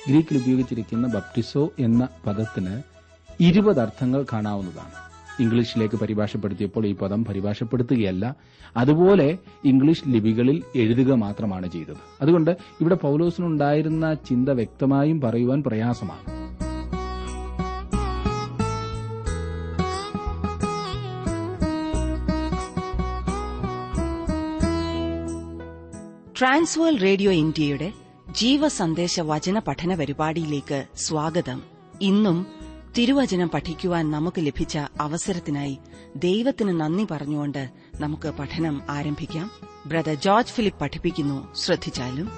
ഗ്രീക്കിൽ ഉപയോഗിച്ചിരിക്കുന്ന ബപ്റ്റിസോ എന്ന പദത്തിന് 20 അർത്ഥങ്ങൾ കാണാവുന്നതാണ്. ഇംഗ്ലീഷിലേക്ക് പരിഭാഷപ്പെടുത്തിയപ്പോൾ ഈ പദം പരിഭാഷപ്പെടുത്തുകയല്ല, അതുപോലെ ഇംഗ്ലീഷ് ലിപികളിൽ എഴുതുക മാത്രമാണ് ചെയ്തത്. അതുകൊണ്ട് ഇവിടെ പൌലോസിനുണ്ടായിരുന്ന ചിന്ത വ്യക്തമായും പറയുവാൻ പ്രയാസമാണ്. ട്രാൻസ്വേൾഡ് റേഡിയോ ഇന്ത്യയുടെ ജീവസന്ദേശ വചന പഠന പരിപാടിയിലേക്ക് സ്വാഗതം. ഇന്നും തിരുവചനം പഠിക്കുവാൻ നമുക്ക് ലഭിച്ച അവസരത്തിനായി ദൈവത്തിന് നന്ദി പറഞ്ഞുകൊണ്ട് നമുക്ക് പഠനം ആരംഭിക്കാം. ബ്രദർ ജോർജ് ഫിലിപ്പ് പഠിപ്പിക്കുന്നു. ശ്രദ്ധിച്ചാലും.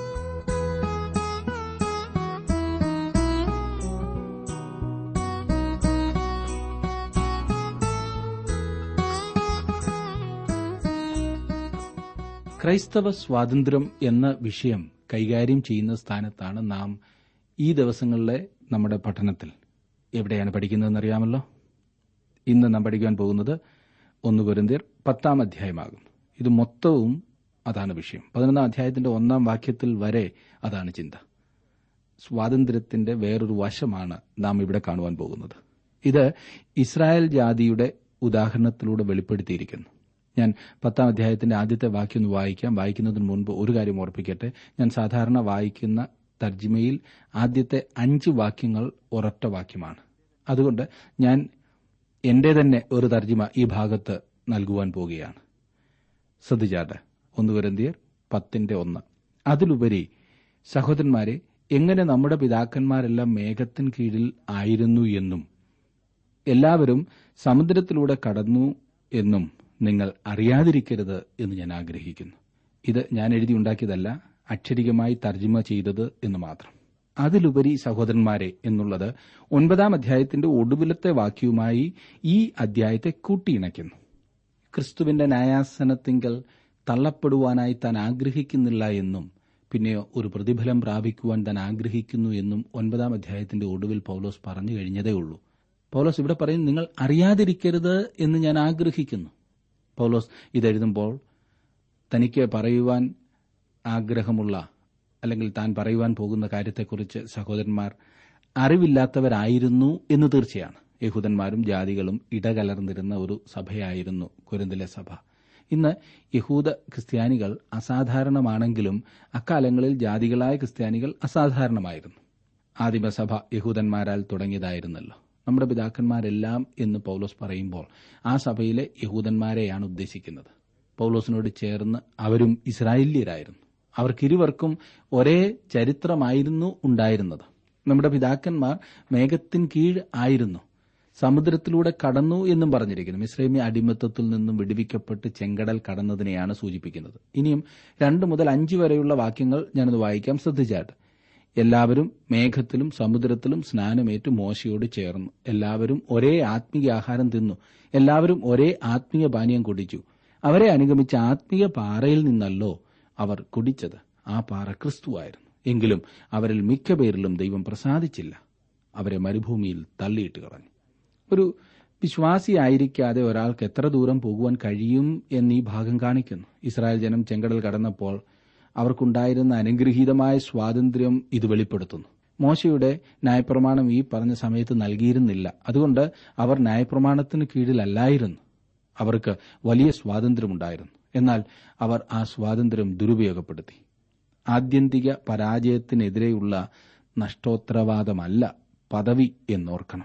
ക്രൈസ്തവ സ്വാതന്ത്ര്യം എന്ന വിഷയം കൈകാര്യം ചെയ്യുന്ന സ്ഥാനത്താണ് നാം ഈ ദിവസങ്ങളിലെ നമ്മുടെ പഠനത്തിൽ എവിടെയാണ് പഠിക്കുന്നതെന്നറിയാമല്ലോ. ഇന്ന് നാം പഠിക്കാൻ പോകുന്നത് 1 കൊരിന്ത്യർ 10 അധ്യായമാകും. ഇത് മൊത്തവും അതാണ് വിഷയം. 11 അധ്യായത്തിന്റെ 1 വാക്യത്തിൽ വരെ അതാണ് ചിന്ത. സ്വാതന്ത്ര്യത്തിന്റെ വേറൊരു വശമാണ് നാം ഇവിടെ കാണുവാൻ പോകുന്നത്. ഇത് ഇസ്രായേൽ ജാതിയുടെ ഉദാഹരണത്തിലൂടെ വെളിപ്പെടുത്തിയിരിക്കുന്നു. ഞാൻ 10 അധ്യായത്തിന്റെ ആദ്യത്തെ വാക്യം ഒന്ന് വായിക്കാം. വായിക്കുന്നതിന് മുൻപ് ഒരു കാര്യം ഓർപ്പിക്കട്ടെ. ഞാൻ സാധാരണ വായിക്കുന്ന തർജിമയിൽ ആദ്യത്തെ 5 വാക്യങ്ങൾ ഒരൊറ്റ വാക്യമാണ്. അതുകൊണ്ട് ഞാൻ എന്റെ തന്നെ ഒരു തർജിമ ഈ ഭാഗത്ത് നൽകുവാൻ പോകുകയാണ്. ശ്രദ്ധിച്ചാട്ടെ. 1 കൊരിന്ത്യർ 10:1. അതിലുപരി സഹോദരന്മാരെ, എങ്ങനെ നമ്മുടെ പിതാക്കന്മാരെല്ലാം മേഘത്തിന് കീഴിൽ ആയിരുന്നു എന്നും എല്ലാവരും സമുദ്രത്തിലൂടെ കടന്നു എന്നും നിങ്ങൾ അറിയാതിരിക്കരുത് എന്ന് ഞാൻ ആഗ്രഹിക്കുന്നു. ഇത് ഞാൻ എഴുതിയുണ്ടാക്കിയതല്ല, അക്ഷരികമായി തർജിമ ചെയ്തത് എന്ന് മാത്രം. അതിലുപരി സഹോദരന്മാരെ എന്നുള്ളത് 9 അധ്യായത്തിന്റെ ഒടുവിലത്തെ വാക്യവുമായി ഈ അധ്യായത്തെ കൂട്ടിയിണയ്ക്കുന്നു. ക്രിസ്തുവിന്റെ ന്യായാസനത്തിങ്കൽ തള്ളപ്പെടുവാനായി താൻ ആഗ്രഹിക്കുന്നില്ല എന്നും പിന്നെയോ ഒരു പ്രതിഫലം പ്രാപിക്കുവാൻ താൻ ആഗ്രഹിക്കുന്നു എന്നും 9 അധ്യായത്തിന്റെ ഒടുവിൽ പൌലോസ് പറഞ്ഞു കഴിഞ്ഞതേ ഉള്ളൂ. പൌലോസ് ഇവിടെ പറയും, നിങ്ങൾ അറിയാതിരിക്കരുത് എന്ന് ഞാൻ ആഗ്രഹിക്കുന്നു. പൌലോസ് ഇതെഴുതുമ്പോൾ തനിക്ക് പറയുവാൻ ആഗ്രഹമുള്ള അല്ലെങ്കിൽ താൻ പറയുവാൻ പോകുന്ന കാര്യത്തെക്കുറിച്ച് സഹോദരന്മാർ അറിവില്ലാത്തവരായിരുന്നു എന്ന് തീർച്ചയാണ്. യഹൂദന്മാരും ജാതികളും ഇടകലർന്നിരുന്ന ഒരു സഭയായിരുന്നു കൊരിന്തിലെ സഭ. ഇന്ന് യഹൂദ ക്രിസ്ത്യാനികൾ അസാധാരണമാണെങ്കിലും അക്കാലങ്ങളിൽ ജാതികളായ ക്രിസ്ത്യാനികൾ അസാധാരണമായിരുന്നു. ആദിമസഭ യഹൂദന്മാരാൽ തുടങ്ങിയതായിരുന്നല്ലോ. നമ്മുടെ പിതാക്കന്മാരെല്ലാം എന്ന് പൌലോസ് പറയുമ്പോൾ ആ സഭയിലെ യഹൂദന്മാരെയാണ് ഉദ്ദേശിക്കുന്നത്. പൌലോസിനോട് ചേർന്ന് അവരും ഇസ്രായേല്യരായിരുന്നു. അവർക്കിരുവർക്കും ഒരേ ചരിത്രമായിരുന്നു ഉണ്ടായിരുന്നത്. നമ്മുടെ പിതാക്കന്മാർ മേഘത്തിൻ കീഴ് ആയിരുന്നു, സമുദ്രത്തിലൂടെ കടന്നു എന്നും പറഞ്ഞിരിക്കുന്നു. മിസ്രൈമ്യ അടിമത്തത്തിൽ നിന്നും വിടുവിക്കപ്പെട്ട് ചെങ്കടൽ കടന്നതിനെയാണ് സൂചിപ്പിക്കുന്നത്. ഇനിയും 2 മുതൽ 5 വരെയുള്ള വാക്യങ്ങൾ ഞാനത് വായിക്കാം. ശ്രദ്ധിച്ചാട്ട്. എല്ലാവരും മേഘത്തിലും സമുദ്രത്തിലും സ്നാനമേറ്റു മോശയോട് ചേർന്നു. എല്ലാവരും ഒരേ ആത്മീയ ആഹാരം തിന്നു. എല്ലാവരും ഒരേ ആത്മീയ പാനീയം കുടിച്ചു. അവരെ അനുഗമിച്ച ആത്മീയ പാറയിൽ നിന്നല്ലോ അവർ കുടിച്ചത്. ആ പാറ ക്രിസ്തുവായിരുന്നു. എങ്കിലും അവരിൽ മിക്ക പേരിലും ദൈവം പ്രസാദിച്ചില്ല. അവരെ മരുഭൂമിയിൽ തള്ളിയിട്ട് കളഞ്ഞു. ഒരു വിശ്വാസിയായിരിക്കാതെ ഒരാൾക്ക് എത്ര ദൂരം പോകുവാൻ കഴിയും എന്നീ ഭാഗം കാണിക്കുന്നു. ഇസ്രായേൽ ജനം ചെങ്കടൽ കടന്നപ്പോൾ അവർക്കുണ്ടായിരുന്ന അനുഗ്രഹീതമായ സ്വാതന്ത്ര്യം ഇത് വെളിപ്പെടുത്തുന്നു. മോശയുടെ ന്യായപ്രമാണം ഈ പറഞ്ഞ സമയത്ത് നൽകിയിരുന്നില്ല. അതുകൊണ്ട് അവർ ന്യായപ്രമാണത്തിന് കീഴിലല്ലായിരുന്നു. അവർക്ക് വലിയ സ്വാതന്ത്ര്യമുണ്ടായിരുന്നു. എന്നാൽ അവർ ആ സ്വാതന്ത്ര്യം ദുരുപയോഗപ്പെടുത്തി. ആത്യന്തിക പരാജയത്തിനെതിരെയുള്ള നഷ്ടോത്തരവാദമല്ല പദവി എന്നോർക്കണം.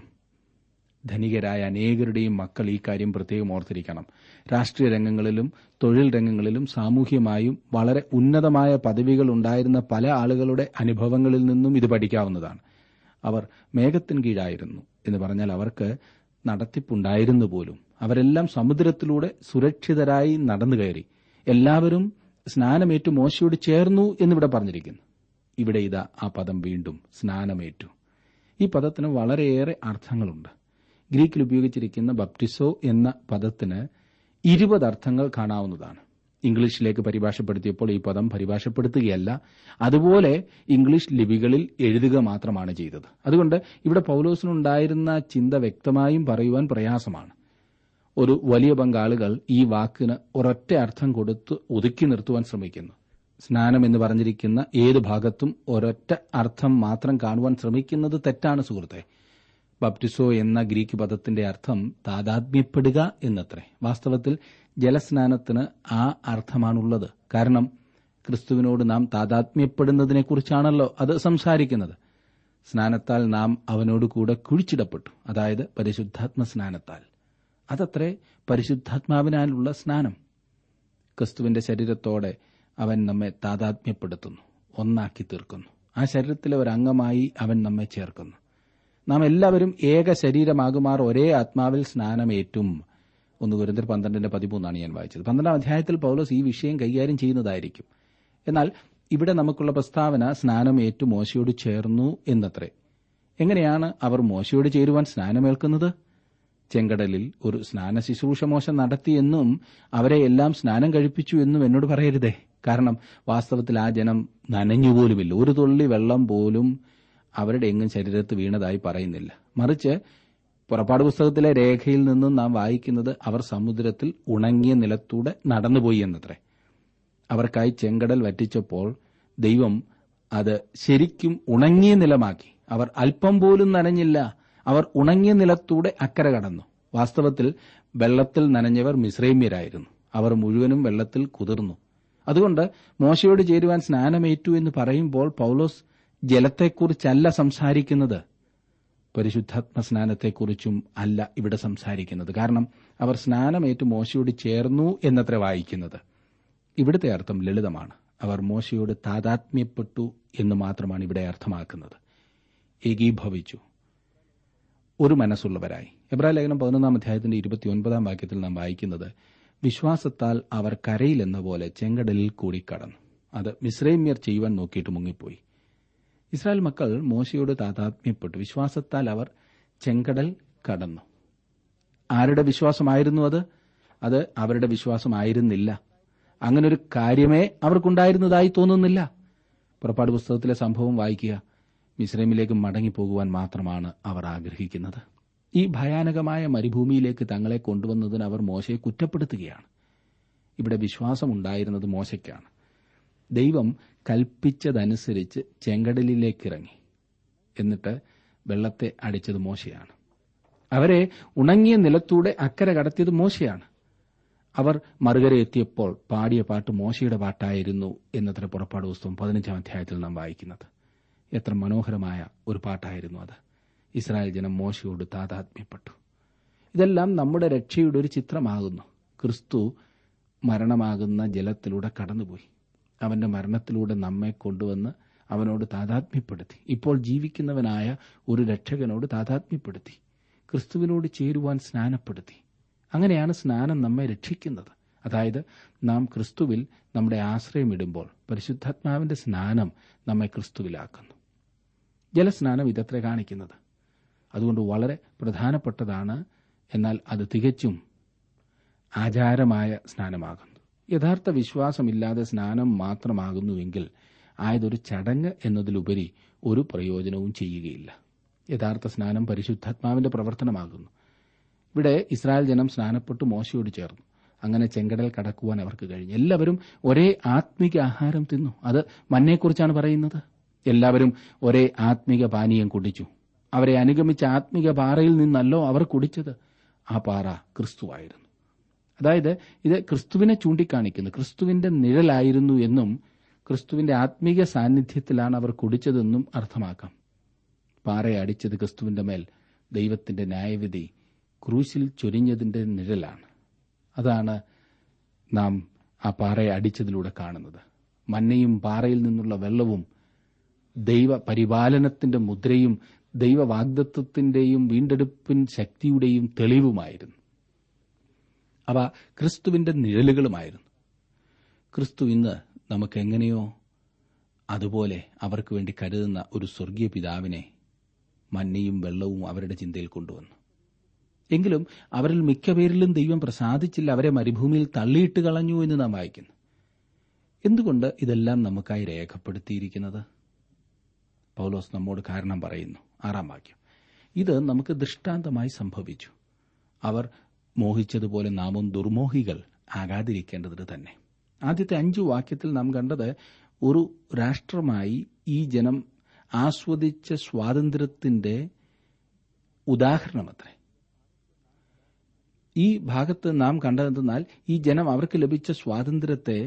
ധനികരായ അനേകരുടെയും മക്കൾ ഈ കാര്യം പ്രത്യേകം ഓർത്തിരിക്കണം. രാഷ്ട്രീയ രംഗങ്ങളിലും തൊഴിൽ രംഗങ്ങളിലും സാമൂഹ്യമായും വളരെ ഉന്നതമായ പദവികൾ ഉണ്ടായിരുന്ന പല ആളുകളുടെ അനുഭവങ്ങളിൽ നിന്നും ഇത് പഠിക്കാവുന്നതാണ്. അവർ മേഘത്തിൻ കീഴായിരുന്നു എന്ന് പറഞ്ഞാൽ അവർക്ക് നടത്തിപ്പുണ്ടായിരുന്നു പോലും. അവരെല്ലാം സമുദ്രത്തിലൂടെ സുരക്ഷിതരായി നടന്നു കയറി. എല്ലാവരും സ്നാനമേറ്റു മോശയോട് ചേർന്നു എന്നിവിടെ പറഞ്ഞിരിക്കുന്നു. ഇവിടെ ഇതാ ആ പദം വീണ്ടും സ്നാനമേറ്റു. ഈ പദത്തിന് വളരെയേറെ അർത്ഥങ്ങളുണ്ട്. ഗ്രീക്കിൽ ഉപയോഗിച്ചിരിക്കുന്ന ബപ്റ്റിസോ എന്ന പദത്തിന് 20 അർത്ഥങ്ങൾ കാണാവുന്നതാണ്. ഇംഗ്ലീഷിലേക്ക് പരിഭാഷപ്പെടുത്തിയപ്പോൾ ഈ പദം പരിഭാഷപ്പെടുത്തുകയല്ല, അതുപോലെ ഇംഗ്ലീഷ് ലിപികളിൽ എഴുതുക മാത്രമാണ് ചെയ്തത്. അതുകൊണ്ട് ഇവിടെ പൌലോസിനുണ്ടായിരുന്ന ചിന്ത വ്യക്തമായും പറയുവാൻ പ്രയാസമാണ്. ഒരു വലിയ പങ്കാളുകൾ ഈ വാക്കിന് ഒരൊറ്റ അർത്ഥം കൊടുത്ത് ഒതുക്കി നിർത്തുവാൻ ശ്രമിക്കുന്നു. സ്നാനം എന്ന് പറഞ്ഞിരിക്കുന്ന ഏത് ഭാഗത്തും ഒരൊറ്റ അർത്ഥം മാത്രം കാണുവാൻ ശ്രമിക്കുന്നത് തെറ്റാണ് സുഹൃത്തെ. ബപ്റ്റിസോ എന്ന ഗ്രീക്ക് പദത്തിന്റെ അർത്ഥം താതാത്മ്യപ്പെടുക എന്നത്രേ. വാസ്തവത്തിൽ ജലസ്നാനത്തിന് ആ അർത്ഥമാണുള്ളത്. കാരണം ക്രിസ്തുവിനോട് നാം താതാത്മ്യപ്പെടുന്നതിനെക്കുറിച്ചാണല്ലോ അത് സംസാരിക്കുന്നത്. സ്നാനത്താൽ നാം അവനോട് കൂടെ കുഴിച്ചിടപ്പെട്ടു, അതായത് പരിശുദ്ധാത്മ സ്നാനത്താൽ. അതത്രേ പരിശുദ്ധാത്മാവിനാലുള്ള സ്നാനം. ക്രിസ്തുവിന്റെ ശരീരത്തോടെ അവൻ നമ്മെ താതാത്മ്യപ്പെടുത്തുന്നു, ഒന്നാക്കി തീർക്കുന്നു. ആ ശരീരത്തിലെ ഒരംഗമായി അവൻ നമ്മെ ചേർക്കുന്നു. നാം എല്ലാവരും ഏക ശരീരമാകുമാർ ഒരേ ആത്മാവിൽ സ്നാനമേറ്റും. 1 കൊരിന്ത്യർ 12:13 ഞാൻ വായിച്ചത്. 12-ാം അധ്യായത്തിൽ പൗലോസ് ഈ വിഷയം കൈകാര്യം ചെയ്യുന്നതായിരിക്കും. എന്നാൽ ഇവിടെ നമുക്കുള്ള പ്രസ്താവന സ്നാനം ഏറ്റു മോശയോട് ചേർന്നു എന്നത്രേ. എങ്ങനെയാണ് അവർ മോശയോട് ചേരുവാൻ സ്നാനമേൽക്കുന്നത്? ചെങ്കടലിൽ ഒരു സ്നാന ശുശ്രൂഷ മോശ നടത്തിയെന്നും അവരെ എല്ലാം സ്നാനം കഴിപ്പിച്ചു എന്നും എന്നോട് പറയരുതേ. കാരണം വാസ്തവത്തിൽ ആ ജനം നനഞ്ഞുപോലുമില്ല. ഒരു തുള്ളി വെള്ളം പോലും അവരുടെ എങ്ങും ശരീരത്ത് വീണതായി പറയുന്നില്ല. മറിച്ച് പുറപ്പാട് പുസ്തകത്തിലെ രേഖയിൽ നിന്നും നാം വായിക്കുന്നത് അവർ സമുദ്രത്തിൽ ഉണങ്ങിയ നിലത്തൂടെ നടന്നുപോയി എന്നത്രേ. അവർക്കായി ചെങ്കടൽ വറ്റിച്ചപ്പോൾ ദൈവം അത് ശരിക്കും ഉണങ്ങിയ നിലമാക്കി. അവർ അല്പം പോലും നനഞ്ഞില്ല. അവർ ഉണങ്ങിയ നിലത്തൂടെ അക്കരെ കടന്നു. വാസ്തവത്തിൽ വെള്ളത്തിൽ നനഞ്ഞവർ മിസ്രൈമ്യരായിരുന്നു. അവർ മുഴുവനും വെള്ളത്തിൽ കുതിർന്നു. അതുകൊണ്ട് മോശയോട് ചേരുവാൻ സ്നാനമേറ്റു എന്ന് പറയുമ്പോൾ പൗലോസ് ജലത്തെക്കുറിച്ചല്ല സംസാരിക്കുന്നത്, പരിശുദ്ധാത്മ സ്നാനത്തെക്കുറിച്ചും അല്ല ഇവിടെ സംസാരിക്കുന്നത്. കാരണം അവർ സ്നാനമേറ്റു മോശയോട് ചേർന്നു എന്നത്ര വായിക്കുന്നത്. ഇവിടുത്തെ അർത്ഥം ലളിതമാണ്. അവർ മോശയോട് താതാത്മ്യപ്പെട്ടു എന്ന് മാത്രമാണ് ഇവിടെ അർത്ഥമാക്കുന്നത്. ഏകീഭവിച്ചു, ഒരു മനസ്സുള്ളവരായി. എബ്രായലേഖനം 11-ാം അധ്യായത്തിന്റെ 29-ാം വാക്യത്തിൽ നാം വായിക്കുന്നത്, വിശ്വാസത്താൽ അവർ കരയിലെന്ന പോലെ ചെങ്കടലിൽ കൂടി കടന്നു. അത് മിസ്രൈമ്യർ ചെയ്യുവാൻ നോക്കിയിട്ട് മുങ്ങിപ്പോയി. ഇസ്രായേൽ മക്കൾ മോശയോട് താതാത്മ്യപ്പെട്ടു. വിശ്വാസത്താൽ അവർ ചെങ്കടൽ കടന്നു. ആരുടെ വിശ്വാസമായിരുന്നു അത്? അത് അവരുടെ വിശ്വാസമായിരുന്നില്ല. അങ്ങനൊരു കാര്യമേ അവർക്കുണ്ടായിരുന്നതായി തോന്നുന്നില്ല. പുറപ്പാട് പുസ്തകത്തിലെ സംഭവം വായിക്കുക. മിസ്രൈമിലേക്ക് മടങ്ങിപ്പോകുവാൻ മാത്രമാണ് അവർ ആഗ്രഹിക്കുന്നത്. ഈ ഭയാനകമായ മരുഭൂമിയിലേക്ക് തങ്ങളെ കൊണ്ടുവന്നതിന് അവർ മോശയെ കുറ്റപ്പെടുത്തുകയാണ്. ഇവിടെ വിശ്വാസമുണ്ടായിരുന്നത് മോശയ്ക്കാണ്. ദൈവം കൽപ്പിച്ചതനുസരിച്ച് ചെങ്കടലിലേക്കിറങ്ങി. എന്നിട്ട് വെള്ളത്തെ അടിച്ചത് മോശയാണ്. അവരെ ഉണങ്ങിയ നിലത്തൂടെ അക്കരെ കടത്തിയത് മോശയാണ്. അവർ മറുകര എത്തിയപ്പോൾ പാടിയ പാട്ട് മോശയുടെ പാട്ടായിരുന്നു എന്നത്ര പുറപ്പാട് പുസ്തകം 15-ാം അധ്യായത്തിൽ നാം വായിക്കുന്നത്. എത്ര മനോഹരമായ ഒരു പാട്ടായിരുന്നു അത്. ഇസ്രായേൽ ജനം മോശയോട് താതാത്മ്യപ്പെട്ടു. ഇതെല്ലാം നമ്മുടെ രക്ഷയുടെ ഒരു ചിത്രമാകുന്നു. ക്രിസ്തു മരണമാകുന്ന ജലത്തിലൂടെ കടന്നുപോയി. അവന്റെ മരണത്തിലൂടെ നമ്മെ കൊണ്ടുവന്ന് അവനോട് താതാത്മ്യപ്പെടുത്തി. ഇപ്പോൾ ജീവിക്കുന്നവനായ ഒരു രക്ഷകനോട് താതാത്മ്യപ്പെടുത്തി. ക്രിസ്തുവിനോട് ചേരുവാൻ സ്നാനപ്പെടുത്തി. അങ്ങനെയാണ് സ്നാനം നമ്മെ രക്ഷിക്കുന്നത്. അതായത് നാം ക്രിസ്തുവിൽ നമ്മുടെ ആശ്രയമിടുമ്പോൾ പരിശുദ്ധാത്മാവിന്റെ സ്നാനം നമ്മെ ക്രിസ്തുവിലാക്കുന്നു. ജലസ്നാനം ഇതത്ര കാണിക്കുന്നത്. അതുകൊണ്ട് വളരെ പ്രധാനപ്പെട്ടതാണ്. എന്നാൽ അത് തികച്ചും ആചാരമായ സ്നാനമാകുന്നു. യഥാർത്ഥ വിശ്വാസമില്ലാതെ സ്നാനം മാത്രമാകുന്നുവെങ്കിൽ ആയതൊരു ചടങ്ങ് എന്നതിലുപരി ഒരു പ്രയോജനവും ചെയ്യുകയില്ല. യഥാർത്ഥ സ്നാനം പരിശുദ്ധാത്മാവിന്റെ പ്രവർത്തനമാകുന്നു. ഇവിടെ ഇസ്രായേൽ ജനം സ്നാനപ്പെട്ടു മോശയോട് ചേർന്നു. അങ്ങനെ ചെങ്കടൽ കടക്കുവാൻ അവർക്ക് കഴിഞ്ഞു. എല്ലാവരും ഒരേ ആത്മീക ആഹാരം തിന്നു. അത് മന്നയെക്കുറിച്ചാണ് പറയുന്നത്. എല്ലാവരും ഒരേ ആത്മീക പാനീയം കുടിച്ചു. അവരെ അനുഗമിച്ച ആത്മീക പാറയിൽ നിന്നല്ലോ അവർ കുടിച്ചത്. ആ പാറ ക്രിസ്തുവായിരുന്നു. അതായത് ഇത് ക്രിസ്തുവിനെ ചൂണ്ടിക്കാണിക്കുന്നു. ക്രിസ്തുവിന്റെ നിഴലായിരുന്നു എന്നും ക്രിസ്തുവിന്റെ ആത്മീക സാന്നിധ്യത്തിലാണ് അവർ കുടിച്ചതെന്നും അർത്ഥമാക്കാം. പാറയെ അടിച്ചത് ക്രിസ്തുവിന്റെ മേൽ ദൈവത്തിന്റെ ന്യായവിധി ക്രൂശിൽ ചൊരിഞ്ഞതിന്റെ നിഴലാണ്. അതാണ് നാം ആ പാറയെ അടിച്ചതിലൂടെ കാണുന്നത്. മന്നയും പാറയിൽ നിന്നുള്ള വെള്ളവും ദൈവ പരിപാലനത്തിന്റെ മുദ്രയും ദൈവവാഗ്ദത്വത്തിന്റെയും വീണ്ടെടുപ്പിൻ ശക്തിയുടെയും തെളിവുമായിരുന്നു. അവ ക്രിസ്തുവിന്റെ നിഴലുകളുമായിരുന്നു. ക്രിസ്തു ഇന്ന് നമുക്കെങ്ങനെയോ അതുപോലെ അവർക്ക് വേണ്ടി കരുതുന്ന ഒരു സ്വർഗീയ പിതാവിനെ മന്നയും വെള്ളവും അവരുടെ ചിന്തയിൽ കൊണ്ടുവന്നു. എങ്കിലും അവരിൽ മിക്കപേരിലും ദൈവം പ്രസാദിച്ചില്ല. അവരെ മരുഭൂമിയിൽ തള്ളിയിട്ട് കളഞ്ഞു എന്ന് നാം വായിക്കുന്നു. എന്തുകൊണ്ട് ഇതെല്ലാം നമുക്കായി രേഖപ്പെടുത്തിയിരിക്കുന്നത്? പൗലോസ് നമ്മോട് കാരണം പറയുന്നു. 6-ാം വാക്യം. ഇത് നമുക്ക് ദൃഷ്ടാന്തമായി സംഭവിച്ചു. അവർ മോഹിച്ചതുപോലെ നാമും ദുർമോഹികൾ ആകാതിരിക്കേണ്ടതിന് തന്നെ. ആദ്യത്തെ 5 വാക്യത്തിൽ നാം കണ്ടത് ഒരു രാഷ്ട്രമായി ഈ ജനം ആസ്വദിച്ച സ്വാതന്ത്ര്യത്തിന്റെ ഉദാഹരണമത്രേ. ഈ ഭാഗത്ത് നാം കണ്ടതെന്നാൽ ഈ ജനം അവർക്ക് ലഭിച്ച സ്വാതന്ത്ര്യത്തെ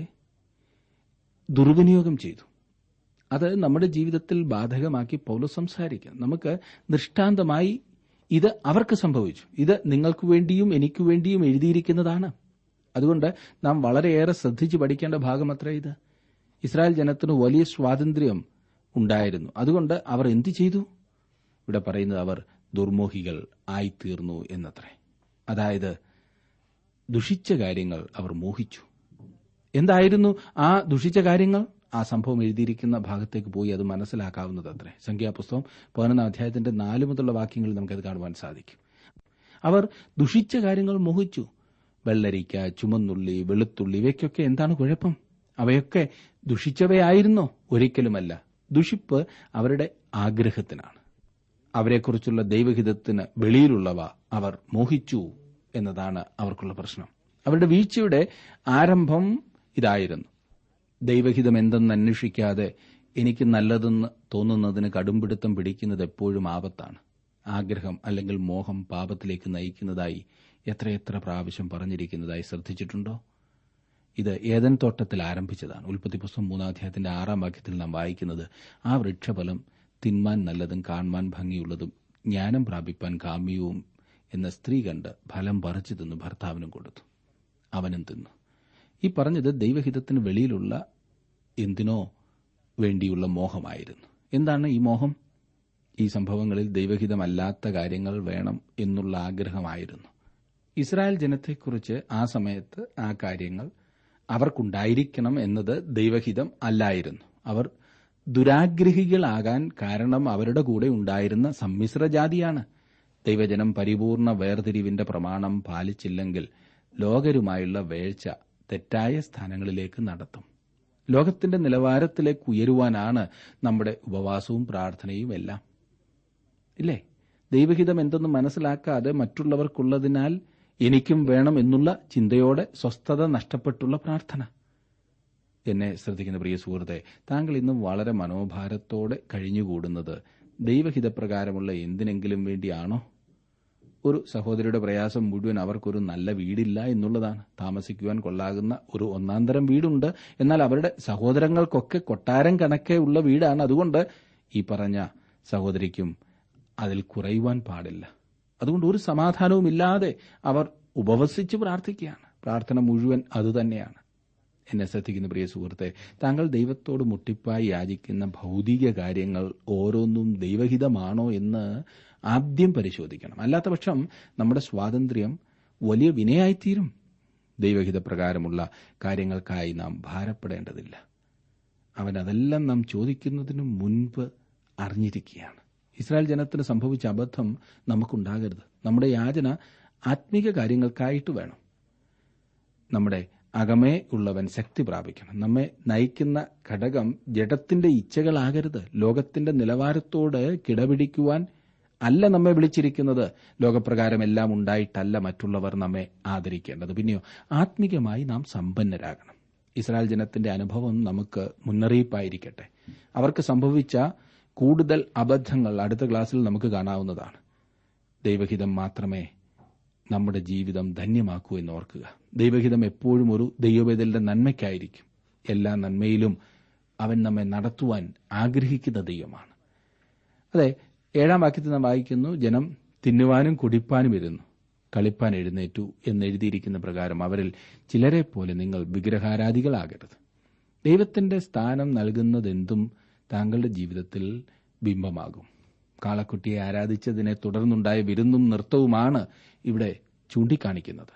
ദുർവിനിയോഗം ചെയ്തു. അത് നമ്മുടെ ജീവിതത്തിൽ ബാധകമാക്കി പൗലോസ് സംസാരിക്കും. നമുക്ക് ദൃഷ്ടാന്തമായി ഇത് അവർക്ക് സംഭവിച്ചു, ഇത് നിങ്ങൾക്ക് വേണ്ടിയും എനിക്കു വേണ്ടിയും എഴുതിയിരിക്കുന്നതാണ്. അതുകൊണ്ട് നാം വളരെയേറെ ശ്രദ്ധിച്ചു പഠിക്കേണ്ട ഭാഗമത്രേ ഇത്. ഇസ്രായേൽ ജനത്തിന് വലിയ സ്വാതന്ത്ര്യം ഉണ്ടായിരുന്നു. അതുകൊണ്ട് അവർ എന്തു ചെയ്തു? ഇവിടെ പറയുന്നത് അവർ ദുർമോഹികൾ ആയിത്തീർന്നു എന്നത്രേ. അതായത് ദുഷിച്ച കാര്യങ്ങൾ അവർ മോഹിച്ചു. എന്തായിരുന്നു ആ ദുഷിച്ച കാര്യങ്ങൾ? ആ സംഭവം എഴുതിയിരിക്കുന്ന ഭാഗത്തേക്ക് പോയി അത് മനസ്സിലാക്കാവുന്നതത്രേ. സംഖ്യാപുസ്തകം 11 അധ്യായത്തിന്റെ 4 മുതലുള്ള വാക്യങ്ങളിൽ നമുക്കത് കാണുവാൻ സാധിക്കും. അവർ ദുഷിച്ച കാര്യങ്ങൾ മോഹിച്ചു. വെള്ളരിക്ക, ചുമന്നുള്ളി, വെളുത്തുള്ളി, ഇവയ്ക്കൊക്കെ എന്താണ് കുഴപ്പം? അവയൊക്കെ ദുഷിച്ചവയായിരുന്നോ? ഒരിക്കലുമല്ല. ദുഷിപ്പ് അവരുടെ ആഗ്രഹത്തിനാണ്. അവരെക്കുറിച്ചുള്ള ദൈവഹിതത്തിന് വെളിയിലുള്ളവ അവർ മോഹിച്ചു എന്നതാണ് അവർക്കുള്ള പ്രശ്നം. അവരുടെ വീഴ്ചയുടെ ആരംഭം ഇതായിരുന്നു. ദൈവഹിതം എന്തെന്ന് അന്വേഷിക്കാതെ എനിക്ക് നല്ലതെന്ന് തോന്നുന്നതിന് കടുംപിടുത്തം പിടിക്കുന്നത് എപ്പോഴും ആപത്താണ്. ആഗ്രഹം അല്ലെങ്കിൽ മോഹം പാപത്തിലേക്ക് നയിക്കുന്നതായി എത്രയെത്ര പ്രാവശ്യം പറഞ്ഞിരിക്കുന്നതായി ശ്രദ്ധിച്ചിട്ടുണ്ടോ? ഇത് ഏദൻ തോട്ടത്തിൽ ആരംഭിച്ചതാണ്. ഉൽപ്പത്തി പുസ്തകം 3 അധ്യായത്തിന്റെ 6 വാക്യത്തിൽ നാം വായിക്കുന്നത്, ആ വൃക്ഷഫലം തിന്മാൻ നല്ലതും കാണുവാൻ ഭംഗിയുള്ളതും ജ്ഞാനം പ്രാപിപ്പാൻ കാമ്യവും എന്ന സ്ത്രീ കണ്ട് ഫലം പറിച്ചു തിന്നു ഭർത്താവിനും കൊടുത്തു, അവനും തിന്നു. ഈ പറഞ്ഞത് ദൈവഹിതത്തിന് വെളിയിലുള്ള എന്തിനോ വേണ്ടിയുള്ള മോഹമായിരുന്നു. എന്താണ് ഈ മോഹം? ഈ സംഭവങ്ങളിൽ ദൈവഹിതമല്ലാത്ത കാര്യങ്ങൾ വേണം എന്നുള്ള ആഗ്രഹമായിരുന്നു. ഇസ്രായേൽ ജനത്തെക്കുറിച്ച് ആ സമയത്ത് ആ കാര്യങ്ങൾ അവർക്കുണ്ടായിരിക്കണം എന്നത് ദൈവഹിതം അല്ലായിരുന്നു. അവർ ദുരാഗ്രഹികളാകാൻ കാരണം അവരുടെ കൂടെ ഉണ്ടായിരുന്ന സമ്മിശ്ര ജാതിയാണ്. ദൈവജനം പരിപൂർണ വേർതിരിവിന്റെ പ്രമാണം പാലിച്ചില്ലെങ്കിൽ ലോകരുമായുള്ള വേഴ്ച തെറ്റായ സ്ഥാനങ്ങളിലേക്ക് നടത്തും. ലോകത്തിന്റെ നിലവാരത്തിലേക്ക് ഉയരുവാനാണ് നമ്മുടെ ഉപവാസവും പ്രാർത്ഥനയും എല്ലാം. ഇല്ലേ? ദൈവഹിതം എന്തെന്ന് മനസ്സിലാക്കാതെ മറ്റുള്ളവർക്കുള്ളതിനാൽ എനിക്കും വേണം എന്നുള്ള ചിന്തയോടെ സ്വസ്ഥത നഷ്ടപ്പെട്ടുള്ള പ്രാർത്ഥന. എന്നെ ശ്രദ്ധിക്കുന്ന പ്രിയ സുഹൃത്തെ, താങ്കൾ ഇന്ന് വളരെ മനോഭാരത്തോടെ കഴിഞ്ഞുകൂടുന്നത് ദൈവഹിതപ്രകാരമുള്ള എന്തിനെങ്കിലും വേണ്ടിയാണോ? ഒരു സഹോദരിയുടെ പ്രയാസം മുഴുവൻ അവർക്കൊരു നല്ല വീടില്ല എന്നുള്ളതാണ്. താമസിക്കുവാൻ കൊള്ളാകുന്ന ഒരു ഒന്നാന്തരം വീടുണ്ട്, എന്നാൽ അവരുടെ സഹോദരങ്ങൾക്കൊക്കെ കൊട്ടാരം കണക്കെ ഉള്ള വീടാണ്. അതുകൊണ്ട് ഈ പറഞ്ഞ സഹോദരിക്കും അതിൽ കുറയുവാൻ പാടില്ല. അതുകൊണ്ട് ഒരു സമാധാനവുമില്ലാതെ അവർ ഉപവസിച്ച് പ്രാർത്ഥിക്കുകയാണ്. പ്രാർത്ഥന മുഴുവൻ അതുതന്നെയാണ്. എന്നെ ശ്രദ്ധിക്കുന്ന പ്രിയ സുഹൃത്തെ, താങ്കൾ ദൈവത്തോട് മുട്ടിപ്പായി യാചിക്കുന്ന ഭൗതിക കാര്യങ്ങൾ ഓരോന്നും ദൈവഹിതമാണോ എന്ന് ആദ്യം പരിശോധിക്കണം. അല്ലാത്ത പക്ഷം നമ്മുടെ സ്വാതന്ത്ര്യം വലിയ വിനയായിത്തീരും. ദൈവഹിതപ്രകാരമുള്ള കാര്യങ്ങൾക്കായി നാം ഭാരപ്പെടേണ്ടതില്ല. അവൻ അതെല്ലാം നാം ചോദിക്കുന്നതിനു മുൻപ് അറിഞ്ഞിരിക്കുകയാണ്. ഇസ്രായേൽ ജനത്തിന് സംഭവിച്ച അബദ്ധം നമുക്കുണ്ടാകരുത്. നമ്മുടെ യാചന ആത്മീക കാര്യങ്ങൾക്കായിട്ട് വേണം. നമ്മുടെ അകമേ ഉള്ളവൻ ശക്തി പ്രാപിക്കണം. നമ്മെ നയിക്കുന്ന ഘടകം ജഡത്തിന്റെ ഇച്ഛകളാകരുത്. ലോകത്തിന്റെ നിലവാരത്തോട് കിടപിടിക്കുവാൻ അല്ല നമ്മെ വിളിച്ചിരിക്കുന്നത്. ലോകപ്രകാരം എല്ലാം ഉണ്ടായിട്ടല്ല മറ്റുള്ളവർ നമ്മെ ആദരിക്കേണ്ടത്. പിന്നെയോ ആത്മീകമായി നാം സമ്പന്നരാകണം. ഇസ്രായേൽ ജനത്തിന്റെ അനുഭവം നമുക്ക് മുന്നറിയിപ്പായിരിക്കട്ടെ. അവർക്ക് സംഭവിച്ച കൂടുതൽ അബദ്ധങ്ങൾ അടുത്ത ക്ലാസ്സിൽ നമുക്ക് കാണാവുന്നതാണ്. ദൈവഹിതം മാത്രമേ നമ്മുടെ ജീവിതം ധന്യമാക്കൂ എന്ന് ഓർക്കുക. ദൈവഹിതം എപ്പോഴും ഒരു ദൈവവേദന്റെ നന്മയ്ക്കായിരിക്കും. എല്ലാ നന്മയിലും അവൻ നമ്മെ നടത്തുവാൻ ആഗ്രഹിക്കുന്ന ദൈവമാണ്. അതെ, 7 വാക്യത്തിൽ നാം വായിക്കുന്നു, ജനം തിന്നുവാനും കുടിപ്പാനും ഇരുന്നു, കളിപ്പാൻ എഴുന്നേറ്റു എന്നെഴുതിയിരിക്കുന്ന പ്രകാരം അവരിൽ ചിലരെ പോലെ നിങ്ങൾ വിഗ്രഹാരാധികളാകരുത്. ദൈവത്തിന്റെ സ്ഥാനം നൽകുന്നതെന്തും താങ്കളുടെ ജീവിതത്തിൽ ബിംബമാകും. കാളക്കുട്ടിയെ ആരാധിച്ചതിനെ തുടർന്നുണ്ടായ വിരുന്നും നൃത്തവുമാണ് ഇവിടെ ചൂണ്ടിക്കാണിക്കുന്നത്.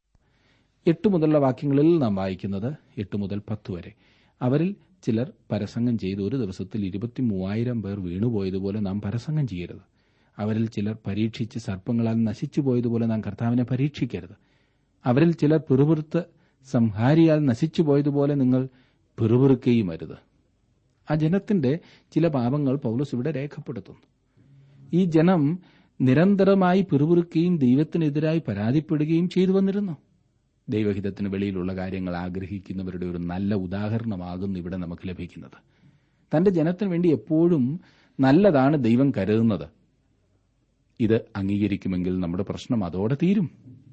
8 മുതലുള്ള വാക്യങ്ങളിൽ നാം വായിക്കുന്നത് 8 മുതൽ 10 വരെ. അവരിൽ ചിലർ പരസംഗം ചെയ്ത് ഒരു ദിവസത്തിൽ 23,000 പേർ വീണുപോയതുപോലെ നാം പരസംഗം ചെയ്യരുത്. അവരിൽ ചിലർ പരീക്ഷിച്ച് സർപ്പങ്ങളാൽ നശിച്ചുപോയതുപോലെ നാം കർത്താവിനെ പരീക്ഷിക്കരുത്. അവരിൽ ചിലർ പിറുപിറുത്ത് സംഹാരിയാൽ നശിച്ചുപോയതുപോലെ നിങ്ങൾ പിറുപിറുക്കുകയും അരുത്. ആ ജനത്തിന്റെ ചില പാപങ്ങൾ പൗലോസ് ഇവിടെ രേഖപ്പെടുത്തുന്നു. ഈ ജനം നിരന്തരമായി പിറുപിറുക്കുകയും ദൈവത്തിനെതിരായി പരാതിപ്പെടുകയും ചെയ്തു വന്നിരുന്നു. ദൈവഹിതത്തിന് വെളിയിലുള്ള കാര്യങ്ങൾ ആഗ്രഹിക്കുന്നവരുടെ ഒരു നല്ല ഉദാഹരണമാകുന്നു ഇവിടെ നമുക്ക് ലഭിക്കുന്നത്. തന്റെ ജനത്തിനു വേണ്ടി എപ്പോഴും നല്ലതാണ് ദൈവം കരുതുന്നത്. ഇത് അംഗീകരിക്കുമെങ്കിൽ നമ്മുടെ പ്രശ്നം അതോടെ തീരും.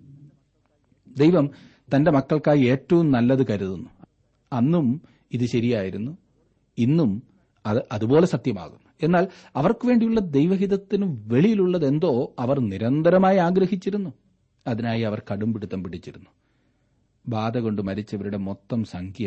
ദൈവം തന്റെ മക്കൾക്കായി ഏറ്റവും നല്ലത് കരുതുന്നു. അന്നും ഇത് ശരിയായിരുന്നു, ഇന്നും അത് അതുപോലെ സത്യമാകുന്നു. എന്നാൽ അവർക്ക് വേണ്ടിയുള്ള ദൈവഹിതത്തിനു വെളിയിലുള്ളതെന്തോ അവർ നിരന്തരമായി ആഗ്രഹിച്ചിരുന്നു. അതിനായി അവർ കടുംപിടുത്തം പിടിച്ചിരുന്നു. ബാധ കൊണ്ട് മരിച്ചവരുടെ മൊത്തം സംഖ്യ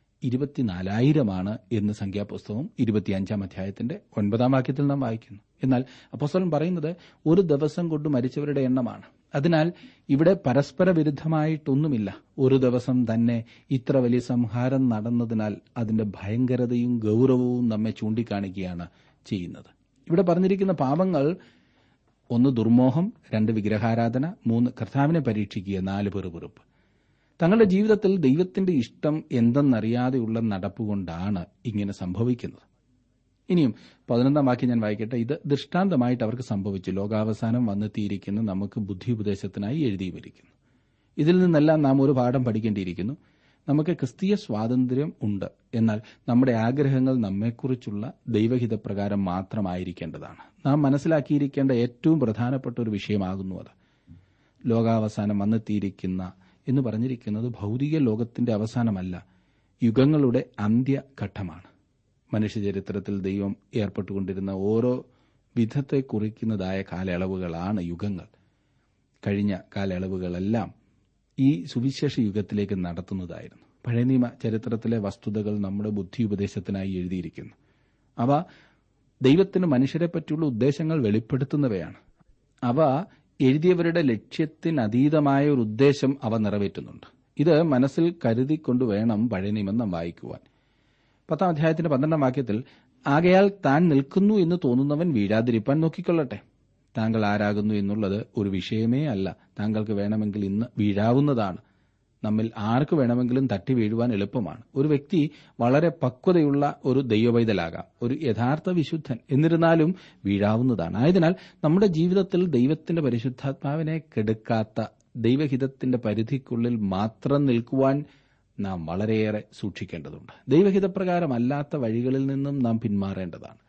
24,000 എന്ന് സംഖ്യാപുസ്തകം 25 അധ്യായത്തിന്റെ 9 വാക്യത്തിൽ നാം വായിക്കുന്നു. എന്നാൽ അപ്പോസ്തലൻ പറയുന്നത് ഒരു ദിവസം കൊണ്ട് മരിച്ചവരുടെ എണ്ണമാണ്. അതിനാൽ ഇവിടെ പരസ്പര വിരുദ്ധമായിട്ടൊന്നുമില്ല. ഒരു ദിവസം തന്നെ ഇത്ര വലിയ സംഹാരം നടന്നതിനാൽ അതിന്റെ ഭയങ്കരതയും ഗൌരവവും നമ്മെ ചൂണ്ടിക്കാണിക്കുകയാണ് ചെയ്യുന്നത്. ഇവിടെ പറഞ്ഞിരിക്കുന്ന പാപങ്ങൾ: 1 ദുർമോഹം, 2 വിഗ്രഹാരാധന, 3 കർത്താവിനെ പരീക്ഷിക്കുക, 4 പിറുപിറുപ്പ്. തങ്ങളുടെ ജീവിതത്തിൽ ദൈവത്തിന്റെ ഇഷ്ടം എന്തെന്നറിയാതെയുള്ള നടപ്പുകൊണ്ടാണ് ഇങ്ങനെ സംഭവിക്കുന്നത്. ഇനിയും 11 വാക്യം ഞാൻ വായിക്കട്ടെ. ഇത് ദൃഷ്ടാന്തമായിട്ട് അവർക്ക് സംഭവിച്ചു. ലോകാവസാനം വന്നെത്തിയിരിക്കുന്ന നമുക്ക് ബുദ്ധിയുപദേശത്തിനായി എഴുതിയിരിക്കുന്നു. ഇതിൽ നിന്നെല്ലാം നാം ഒരു പാഠം പഠിക്കേണ്ടിയിരിക്കുന്നു. നമുക്ക് ക്രിസ്തീയ സ്വാതന്ത്ര്യം ഉണ്ട്. എന്നാൽ നമ്മുടെ ആഗ്രഹങ്ങൾ നമ്മെക്കുറിച്ചുള്ള ദൈവഹിതപ്രകാരം മാത്രമായിരിക്കേണ്ടതാണ്. നാം മനസ്സിലാക്കിയിരിക്കേണ്ട ഏറ്റവും പ്രധാനപ്പെട്ട ഒരു വിഷയമാകുന്നു അത്. ലോകാവസാനം വന്നെത്തിയിരിക്കുന്ന എന്ന് പറഞ്ഞിരിക്കുന്നത് ഭൗതിക ലോകത്തിന്റെ അവസാനമല്ല, യുഗങ്ങളുടെ അന്ത്യഘട്ടമാണ്. മനുഷ്യചരിത്രത്തിൽ ദൈവം ഏർപ്പെട്ടുകൊണ്ടിരുന്ന ഓരോ വിധത്തെ കുറിക്കുന്നതായ കാലയളവുകളാണ് യുഗങ്ങൾ. കഴിഞ്ഞ കാലയളവുകളെല്ലാം ഈ സുവിശേഷ യുഗത്തിലേക്ക് നടത്തുന്നതായിരുന്നു. പഴയ നിയമ ചരിത്രത്തിലെ വസ്തുതകൾ നമ്മുടെ ബുദ്ധിയുപദേശത്തിനായി എഴുതിയിരിക്കുന്നു. അവ ദൈവത്തിന് മനുഷ്യരെപ്പറ്റിയുള്ള ഉദ്ദേശങ്ങൾ വെളിപ്പെടുത്തുന്നവയാണ്. അവ എഴുതിയവരുടെ ലക്ഷ്യത്തിനതീതമായ ഒരു ഉദ്ദേശം അവ നിറവേറ്റുന്നുണ്ട്. ഇത് മനസ്സിൽ കരുതിക്കൊണ്ടുവേണം പഴയ നിയമം നാം വായിക്കുവാൻ. 10 അധ്യായത്തിന്റെ 12 വാക്യത്തിൽ, ആകയാൽ താൻ നിൽക്കുന്നു എന്ന് തോന്നുന്നവൻ വീഴാതിരിപ്പാൻ നോക്കിക്കൊള്ളട്ടെ. താങ്കൾ ആരാകുന്നു എന്നുള്ളത് ഒരു വിഷയമേ അല്ല. താങ്കൾക്ക് വേണമെങ്കിൽ ഇന്ന് വീഴാവുന്നതാണ്. നമ്മിൽ ആർക്ക് വേണമെങ്കിലും തട്ടി വീഴുവാൻ എളുപ്പമാണ്. ഒരു വ്യക്തി വളരെ പക്വതയുള്ള ഒരു ദൈവവൈതലാകാം, ഒരു യഥാർത്ഥ വിശുദ്ധൻ, എന്നിരുന്നാലും വീഴാവുന്നതാണ്. ആയതിനാൽ നമ്മുടെ ജീവിതത്തിൽ ദൈവത്തിന്റെ പരിശുദ്ധാത്മാവിനെ കെടുക്കാത്ത ദൈവഹിതത്തിന്റെ പരിധിക്കുള്ളിൽ മാത്രം നിൽക്കുവാൻ നാം വളരെയേറെ സൂക്ഷിക്കേണ്ടതുണ്ട്. ദൈവഹിതപ്രകാരമല്ലാത്ത വഴികളിൽ നിന്നും നാം പിന്മാറേണ്ടതാണ്.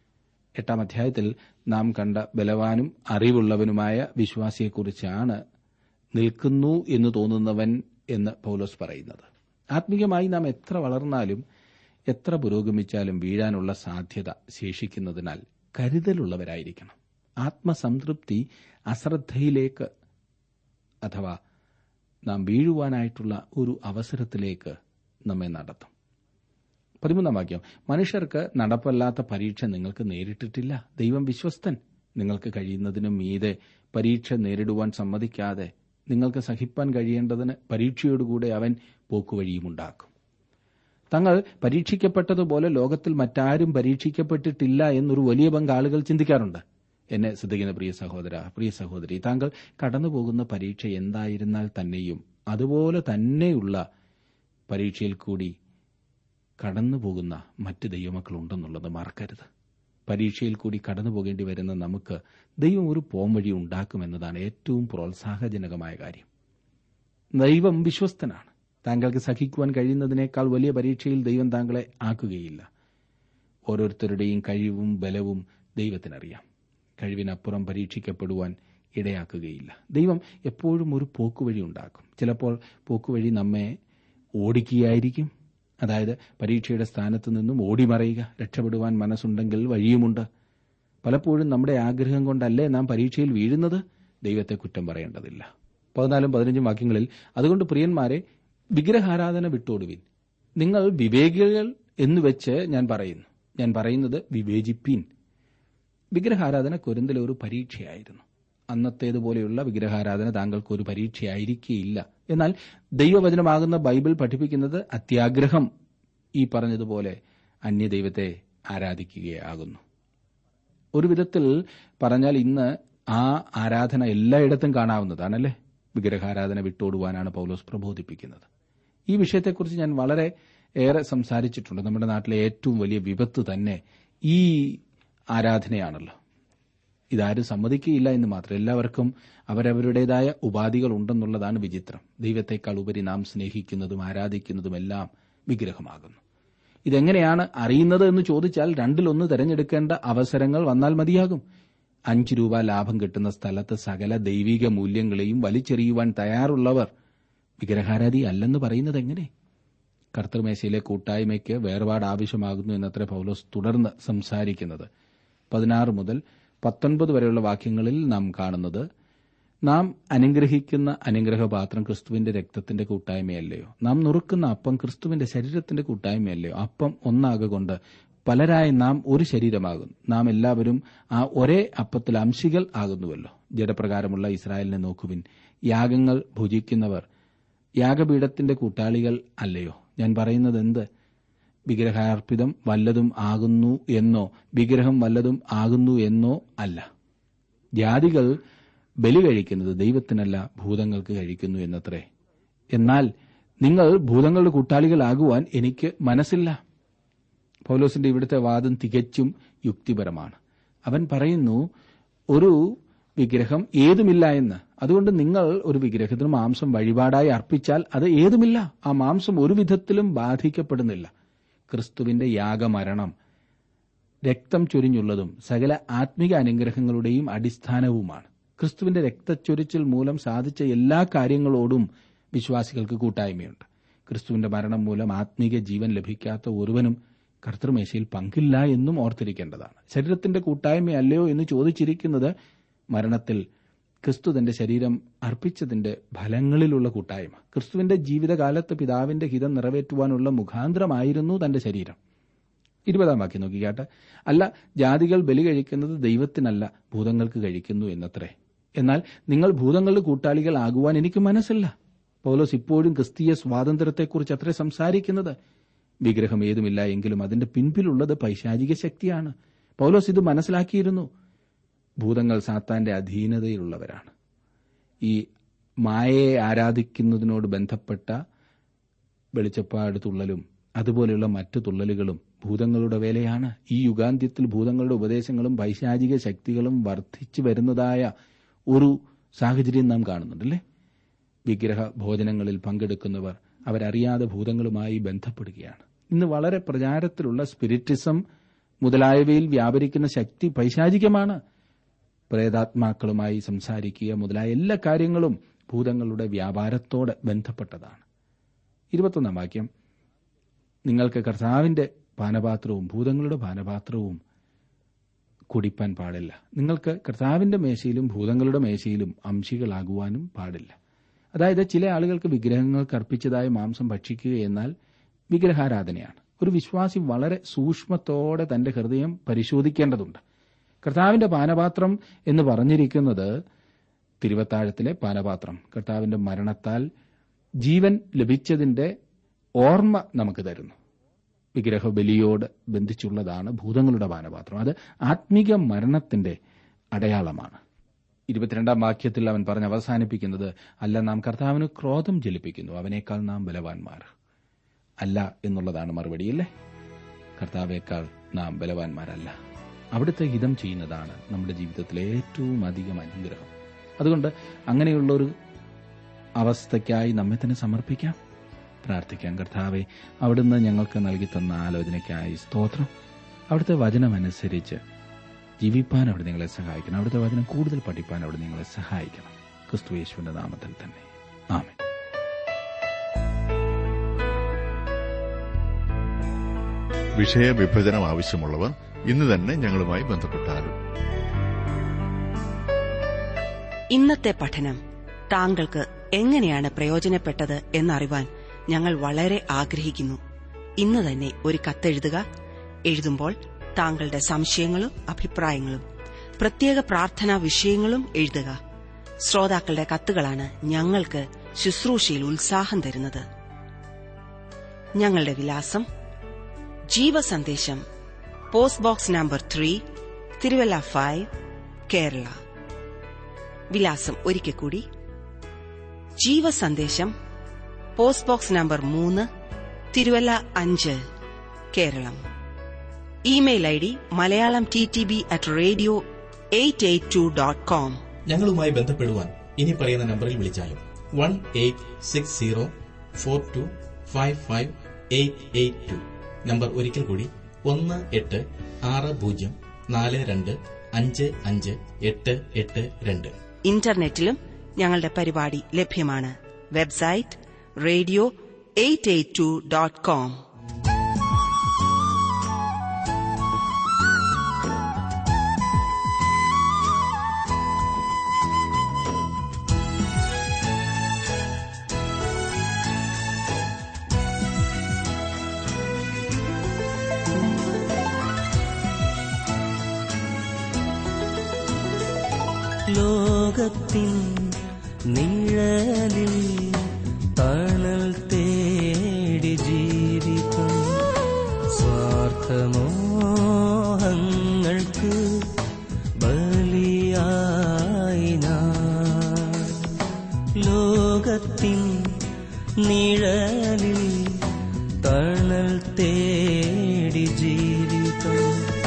8 അധ്യായത്തിൽ നാം കണ്ട ബലവാനും അറിവുള്ളവനുമായ വിശ്വാസിയെക്കുറിച്ചാണ് നിൽക്കുന്നു എന്ന് തോന്നുന്നവൻ എന്ന് പൗലോസ് പറയുന്നത്. ആത്മീയമായി നാം എത്ര വളർന്നാലും എത്ര പുരോഗമിച്ചാലും വീഴാനുള്ള സാധ്യത ശേഷിക്കുന്നതിനാൽ കരുതലുള്ളവരായിരിക്കണം. ആത്മസംതൃപ്തി അശ്രദ്ധയിലേക്ക് അഥവാ നാം വീഴുവാനായിട്ടുള്ള ഒരു അവസരത്തിലേക്ക് നമ്മെ നടത്തും. 13 വാക്യം, മനുഷ്യർക്ക് നടപ്പല്ലാത്ത പരീക്ഷ നിങ്ങൾക്ക് നേരിട്ടിട്ടില്ല. ദൈവം വിശ്വസ്തൻ. നിങ്ങൾക്ക് കഴിയുന്നതിനും മീതെ പരീക്ഷ നേരിടുവാൻ സമ്മതിക്കാതെ നിങ്ങൾക്ക് സഹിപ്പാൻ കഴിയേണ്ടതിന് പരീക്ഷയോടുകൂടെ അവൻ പോക്കുവഴിയുമുണ്ടാക്കും. തങ്ങൾ പരീക്ഷിക്കപ്പെട്ടതുപോലെ ലോകത്തിൽ മറ്റാരും പരീക്ഷിക്കപ്പെട്ടിട്ടില്ല എന്നൊരു വലിയ പങ്ക് ആളുകൾ ചിന്തിക്കാറുണ്ട്. എന്നെ ശ്രദ്ധിക്കുന്ന പ്രിയ സഹോദര, പ്രിയ സഹോദരി, താങ്കൾ കടന്നുപോകുന്ന പരീക്ഷ എന്തായിരുന്നാൽ തന്നെയും അതുപോലെ തന്നെയുള്ള പരീക്ഷയിൽ കൂടി കടന്നുപോകുന്ന മറ്റ് ദൈവമക്കളുണ്ടെന്നുള്ളത് മറക്കരുത്. പരീക്ഷയിൽ കൂടി കടന്നു പോകേണ്ടി വരുന്ന നമുക്ക് ദൈവം ഒരു പോംവഴി ഉണ്ടാക്കുമെന്നതാണ് ഏറ്റവും പ്രോത്സാഹജനകമായ കാര്യം. ദൈവം വിശ്വസ്തനാണ്. താങ്കൾക്ക് സഹിക്കുവാൻ കഴിയുന്നതിനേക്കാൾ വലിയ പരീക്ഷയിൽ ദൈവം താങ്കളെ ആക്കുകയില്ല. ഓരോരുത്തരുടെയും കഴിവും ബലവും ദൈവത്തിനറിയാം. കഴിവിനപ്പുറം പരീക്ഷിക്കപ്പെടുവാൻ ഇടയാക്കുകയില്ല. ദൈവം എപ്പോഴും ഒരു പോക്കുവഴി ഉണ്ടാക്കും. ചിലപ്പോൾ പോക്കുവഴി നമ്മെ ഓടിക്കുകയായിരിക്കും. അതായത് പരീക്ഷയുടെ സ്ഥാനത്ത് നിന്നും ഓടിമറയുക. രക്ഷപ്പെടുവാൻ മനസ്സുണ്ടെങ്കിൽ വഴിയുമുണ്ട്. പലപ്പോഴും നമ്മുടെ ആഗ്രഹം കൊണ്ടല്ലേ നാം പരീക്ഷയിൽ വീഴുന്നത്. ദൈവത്തെ കുറ്റം പറയേണ്ടതില്ല. 14-15 വാക്യങ്ങളിൽ, അതുകൊണ്ട് പ്രിയന്മാരെ, വിഗ്രഹാരാധന വിട്ടോടുവിൻ. നിങ്ങൾ വിവേകികൾ എന്നുവെച്ച് ഞാൻ പറയുന്നത് വിവേചിപ്പീൻ. വിഗ്രഹാരാധന കൊരിന്തിലെ ഒരു പരീക്ഷയായിരുന്നു. അന്നത്തേതുപോലെയുള്ള വിഗ്രഹാരാധന താങ്കൾക്ക് ഒരു പരീക്ഷയായിരിക്കുകയില്ല. എന്നാൽ ദൈവവചനമാകുന്ന ബൈബിൾ പഠിപ്പിക്കുന്നത് അത്യാഗ്രഹം ഈ പറഞ്ഞതുപോലെ അന്യദൈവത്തെ ആരാധിക്കുകയാകുന്നു. ഒരു വിധത്തിൽ പറഞ്ഞാൽ ഇന്ന് ആ ആരാധന എല്ലായിടത്തും കാണാവുന്നതാണല്ലേ. വിഗ്രഹാരാധന വിട്ടോടുവാനാണ് പൗലോസ് പ്രബോധിപ്പിക്കുന്നത്. ഈ വിഷയത്തെക്കുറിച്ച് ഞാൻ വളരെ ഏറെ സംസാരിച്ചിട്ടുണ്ട്. നമ്മുടെ നാട്ടിലെ ഏറ്റവും വലിയ വിപത്ത് തന്നെ ഈ ആരാധനയാണല്ലോ. ഇതാരും സമ്മതിക്കുകയില്ല എന്ന് മാത്രം. എല്ലാവർക്കും അവരവരുടേതായ ഉപാധികൾ ഉണ്ടെന്നുള്ളതാണ് വിചിത്രം. ദൈവത്തെക്കാൾ ഉപരി നാം സ്നേഹിക്കുന്നതും ആരാധിക്കുന്നതുമെല്ലാം വിഗ്രഹമാകുന്നു. ഇതെങ്ങനെയാണ് അറിയുന്നത് എന്ന് ചോദിച്ചാൽ 2-1 തെരഞ്ഞെടുക്കേണ്ട അവസരങ്ങൾ വന്നാൽ മതിയാകും. 5 രൂപ ലാഭം കിട്ടുന്ന സ്ഥലത്ത് സകല ദൈവിക മൂല്യങ്ങളെയും വലിച്ചെറിയുവാൻ തയ്യാറുള്ളവർ വിഗ്രഹാരാധി അല്ലെന്ന് പറയുന്നത് എങ്ങനെ? കർത്തൃമേശയിലെ കൂട്ടായ്മയ്ക്ക് വേർപാട് ആവശ്യമാകുന്നു എന്നത്ര പൗലോസ് തുടർന്ന് സംസാരിക്കുന്നത്. 16 മുതൽ 19 വരെയുള്ള വാക്യങ്ങളിൽ നാം കാണുന്നത്, നാം അനുഗ്രഹിക്കുന്ന അനുഗ്രഹപാത്രം ക്രിസ്തുവിന്റെ രക്തത്തിന്റെ കൂട്ടായ്മയല്ലയോ? നാം നുറുക്കുന്ന അപ്പം ക്രിസ്തുവിന്റെ ശരീരത്തിന്റെ കൂട്ടായ്മയല്ലയോ? അപ്പം ഒന്നാകൊണ്ട് പലരായ നാം ഒരു ശരീരമാകുന്നു. നാം എല്ലാവരും ആ ഒരേ അപ്പത്തിൽ അംശികൾ ആകുന്നുവല്ലോ. ജഡപ്രകാരമുള്ള ഇസ്രായേലിനെ നോക്കുവിൻ. യാഗങ്ങൾ ഭുജിക്കുന്നവർ യാഗപീഠത്തിന്റെ കൂട്ടാളികൾ അല്ലയോ? ഞാൻ പറയുന്നത് എന്ത്? വിഗ്രഹാർപ്പിതം വല്ലതും ആകുന്നു എന്നോ വിഗ്രഹം വല്ലതും ആകുന്നു എന്നോ അല്ല. ജാതികൾ ബലി കഴിക്കുന്നത് ദൈവത്തിനല്ല, ഭൂതങ്ങൾക്ക് കഴിക്കുന്നു എന്നത്രേ. എന്നാൽ നിങ്ങൾ ഭൂതങ്ങളുടെ കൂട്ടാളികളാകുവാൻ എനിക്ക് മനസ്സില്ല. പൗലോസിന്റെ ഇവിടുത്തെ വാദം തികച്ചും യുക്തിപരമാണ്. അവൻ പറയുന്നു, ഒരു വിഗ്രഹം ഏതുമില്ല എന്ന്. അതുകൊണ്ട് നിങ്ങൾ ഒരു വിഗ്രഹത്തിന് മാംസം വഴിപാടായി അർപ്പിച്ചാൽ അത് ഏതുമില്ല. ആ മാംസം ഒരു വിധത്തിലും ബാധിക്കപ്പെടുന്നില്ല. ക്രിസ്തുവിന്റെ യാഗമരണം രക്തം ചൊരിഞ്ഞുള്ളതും സകല ആത്മിക അനുഗ്രഹങ്ങളുടെയും അടിസ്ഥാനവുമാണ്. ക്രിസ്തുവിന്റെ രക്തച്ചൊരിച്ചിൽ മൂലം സാധിച്ച എല്ലാ കാര്യങ്ങളോടും വിശ്വാസികൾക്ക് കൂട്ടായ്മയുണ്ട്. ക്രിസ്തുവിന്റെ മരണം മൂലം ആത്മീക ജീവൻ ലഭിക്കാത്ത ഒരുവനും കർത്തൃമേശയിൽ പങ്കില്ല എന്നും ഓർത്തിരിക്കേണ്ടതാണ്. ശരീരത്തിന്റെ കൂട്ടായ്മയല്ലയോ എന്ന് ചോദിച്ചിരിക്കുന്നത് മരണത്തിൽ ക്രിസ്തു തന്റെ ശരീരം അർപ്പിച്ചതിന്റെ ഫലങ്ങളിലുള്ള കൂട്ടായ്മ. ക്രിസ്തുവിന്റെ ജീവിതകാലത്ത് പിതാവിന്റെ ഹിതം നിറവേറ്റുവാനുള്ള മുഖാന്തരമായിരുന്നു തന്റെ ശരീരം. 20 വാക്യം നോക്കിക്കാട്ടെ. അല്ല, ജാതികൾ ബലി കഴിക്കുന്നത് ദൈവത്തിനല്ല, ഭൂതങ്ങൾക്ക് കഴിക്കുന്നു എന്നത്രേ. എന്നാൽ നിങ്ങൾ ഭൂതങ്ങളുടെ കൂട്ടാളികളാകുവാൻ എനിക്ക് മനസ്സില്ല. പൗലോസ് ഇപ്പോഴും ക്രിസ്തീയ സ്വാതന്ത്ര്യത്തെക്കുറിച്ച് അത്രേ സംസാരിക്കുന്നത്. വിഗ്രഹം ഏതുമില്ല എങ്കിലും അതിന്റെ പിൻപിലുള്ളത് പൈശാചിക ശക്തിയാണ്. പൗലോസ് ഇത് മനസ്സിലാക്കിയിരുന്നു. ഭൂതങ്ങൾ സാത്താന്റെ അധീനതയിലുള്ളവരാണ്. ഈ മായയെ ആരാധിക്കുന്നതിനോട് ബന്ധപ്പെട്ട വെളിച്ചപ്പാട് തുള്ളലും അതുപോലെയുള്ള മറ്റു തുള്ളലുകളും ഭൂതങ്ങളുടെ വേലയാണ്. ഈ യുഗാന്ത്യത്തിൽ ഭൂതങ്ങളുടെ ഉപദേശങ്ങളും പൈശാചിക ശക്തികളും വർദ്ധിച്ചു വരുന്നതായ ഒരു സാഹചര്യം നാം കാണുന്നുണ്ടല്ലേ. വിഗ്രഹ ഭോജനങ്ങളിൽ പങ്കെടുക്കുന്നവർ അവരറിയാതെ ഭൂതങ്ങളുമായി ബന്ധപ്പെടുകയാണ്. ഇന്ന് വളരെ പ്രചാരത്തിലുള്ള സ്പിരിറ്റിസം മുതലായവയിൽ വ്യാപരിക്കുന്ന ശക്തി പൈശാചികമാണ്. പ്രേതാത്മാക്കളുമായി സംസാരിക്കുക മുതലായ എല്ലാ കാര്യങ്ങളും ഭൂതങ്ങളുടെ വ്യാപാരത്തോട് ബന്ധപ്പെട്ടതാണ്. 21 വാക്യം, നിങ്ങൾക്ക് കർത്താവിന്റെ പാനപാത്രവും ഭൂതങ്ങളുടെ പാനപാത്രവും കുടിപ്പാൻ പാടില്ല. നിങ്ങൾക്ക് കർത്താവിന്റെ മേശയിലും ഭൂതങ്ങളുടെ മേശയിലും അംശികളാകുവാനും പാടില്ല. അതായത് ചില ആളുകൾക്ക് വിഗ്രഹങ്ങൾക്ക് അർപ്പിച്ചതായ മാംസം ഭക്ഷിക്കുക എന്നാൽ വിഗ്രഹാരാധനയാണ്. ഒരു വിശ്വാസി വളരെ സൂക്ഷ്മത്തോടെ തന്റെ ഹൃദയം പരിശോധിക്കേണ്ടതുണ്ട്. കർത്താവിന്റെ പാനപാത്രം എന്ന് പറഞ്ഞിരിക്കുന്നത് തിരുവത്താഴത്തിലെ പാനപാത്രം കർത്താവിന്റെ മരണത്താൽ ജീവൻ ലഭിച്ചതിന്റെ ഓർമ്മ നമുക്ക് തരുന്നു. വിഗ്രഹബലിയോട് ബന്ധിച്ചുള്ളതാണ് ഭൂതങ്ങളുടെ പാനപാത്രം. അത് ആത്മീക മരണത്തിന്റെ അടയാളമാണ്. 22 വാക്യത്തിൽ അവൻ പറഞ്ഞ് അവസാനിപ്പിക്കുന്നത്, അല്ല, നാം കർത്താവിന് ക്രോധം ജലിപ്പിക്കുന്നു, അവനേക്കാൾ നാം ബലവാന്മാർ അല്ല എന്നുള്ളതാണ് മറുപടിയല്ലേ. കർത്താവേക്കാൾ നാം ബലവാന്മാരല്ല. അവിടുത്തെ ഹിതം ചെയ്യുന്നതാണ് നമ്മുടെ ജീവിതത്തിലെ ഏറ്റവും അധികം അനുഗ്രഹം. അതുകൊണ്ട് അങ്ങനെയുള്ളൊരു അവസ്ഥയ്ക്കായി നമ്മെ തന്നെ സമർപ്പിക്കാം, പ്രാർത്ഥിക്കാം. കർത്താവെ, അവിടുന്ന് ഞങ്ങൾക്ക് നൽകി തന്ന ആലോചനയ്ക്കായി സ്തോത്രം. അവിടുത്തെ വചനമനുസരിച്ച് ജീവിപ്പാൻ അവിടെ നിങ്ങളെ സഹായിക്കണം. അവിടുത്തെ വചനം കൂടുതൽ പഠിപ്പാൻ അവിടെ നിങ്ങളെ സഹായിക്കണം. ക്രിസ്തു യേശുവിന്റെ നാമത്തിൽ തന്നെ, ആമേൻ. വിഷയവിഭജനം ആവശ്യമുള്ളവർ ഇന്ന് തന്നെ ഞങ്ങളുമായി ബന്ധപ്പെട്ടാലും. ഇന്നത്തെ പഠനം താങ്കൾക്ക് എങ്ങനെയാണ് പ്രയോജനപ്പെട്ടത് എന്നറിവാൻ ഞങ്ങൾ വളരെ ആഗ്രഹിക്കുന്നു. ഇന്ന് തന്നെ ഒരു കത്തെഴുതുക. എഴുതുമ്പോൾ താങ്കളുടെ സംശയങ്ങളും അഭിപ്രായങ്ങളും പ്രത്യേക പ്രാർത്ഥനാ വിഷയങ്ങളും എഴുതുക. ശ്രോതാക്കളുടെ കത്തുകളാണ് ഞങ്ങൾക്ക് ശുശ്രൂഷയിൽ ഉത്സാഹം തരുന്നത്. ഞങ്ങളുടെ വിലാസം: Jeevasandesham, post box number 3, Thiruvalla 5, Kerala. വിലാസം ഒരിക്കൽ കൂടി: Jeevasandesham, post box number 3, Thiruvalla 5, Keralam. Email ID malayalam@radio.com. 882.com. ഞങ്ങളുമായി ബന്ധപ്പെടുവാൻ ഇനി പറയുന്ന നമ്പറിൽ വിളിച്ചാലും 1-860-4255-882. നമ്പർ ഒരിക്കൽ കൂടി 1-860-4255-882. ഇന്റർനെറ്റിലും ഞങ്ങളുടെ പരിപാടി ലഭ്യമാണ്. Website radio882.com. ലോകത്തിൻ നിഴലിൽ തണൽ തേടി ജീവിതം സ്വാർത്ഥമോഹങ്ങൾക്ക് ബലിയായി ഞാൻ. ലോകത്തിൻ നിഴലിൽ തണൽ തേടി ജീവിതം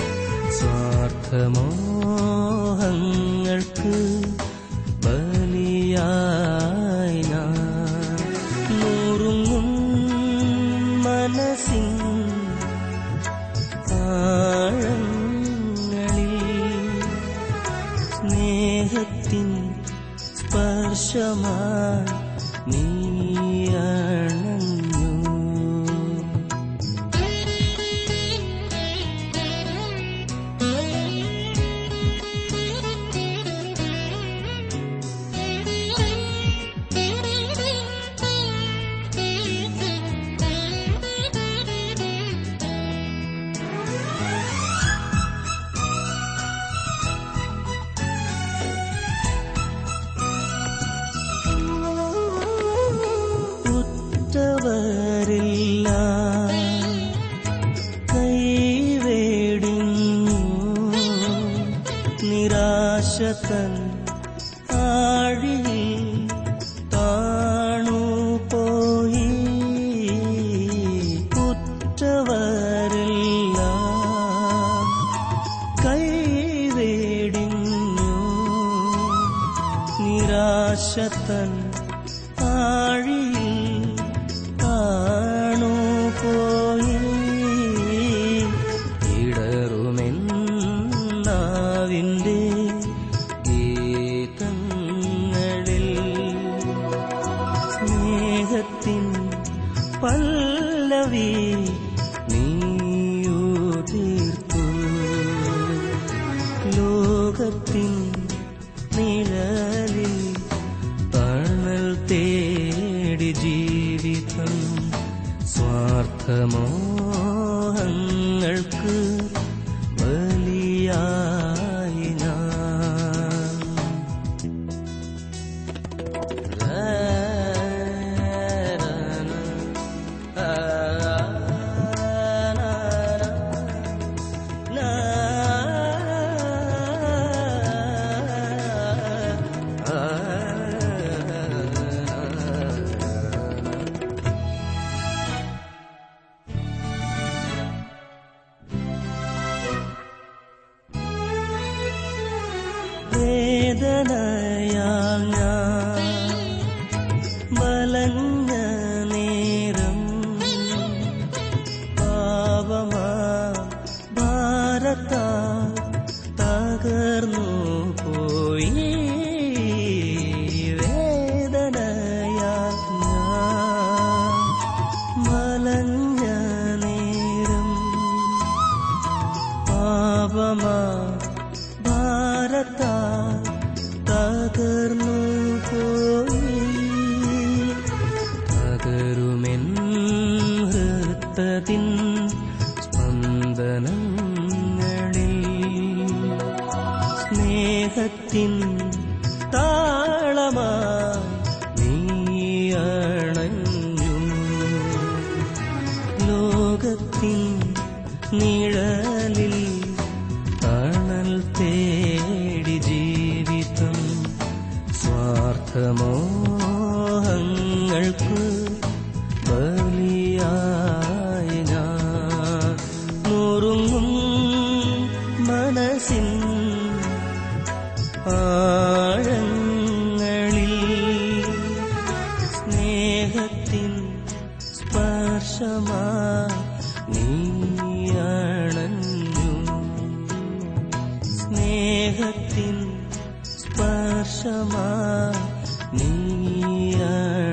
സ്വാർത്ഥമോഹങ്ങൾക്ക് ബലിയായി ഞാൻ. നുറുങ്ങും മനസ്സിൻ ആഴങ്ങളിൽ സ്നേഹത്തിൻ സ്പർശമായി നീ അണഞ്ഞു. നിരാശതൻ ആഴിയിൽ താണുപോയി. കുറ്റവരെല്ലാം കൈവേടിഞ്ഞു. നിരാശതൻ ആഴിയിൽ താണുപോയി. ഇടറുമെന്നാവിന്റെ ഗീതങ്ങളിൽ സ്നേഹത്തിൻ പല്ലവി നീയുതിർത്തു. ലോകത്തിൻ നിഴലിൽ തണൽ തേടി ജീവിതം സ്വാർത്ഥമോഹങ്ങൾക്ക് ബലിയായി ഞാൻ. വേദനയാൽ ഞാൻ വലഞ്ഞ നേരം പാപമാ ഭാരത്താൽ തകർന്നു പോയി. വേദനയാൽ ഞാൻ വലഞ്ഞ നേരം പാപമാ ഭാരത്താൽ തകർന്നു പോയി. സ്നേഹത്തിൻ സ്പർശമാ നീയണഞ്ഞു, സ്നേഹത്തിൻ സ്പർശമാ നീയണഞ്ഞു.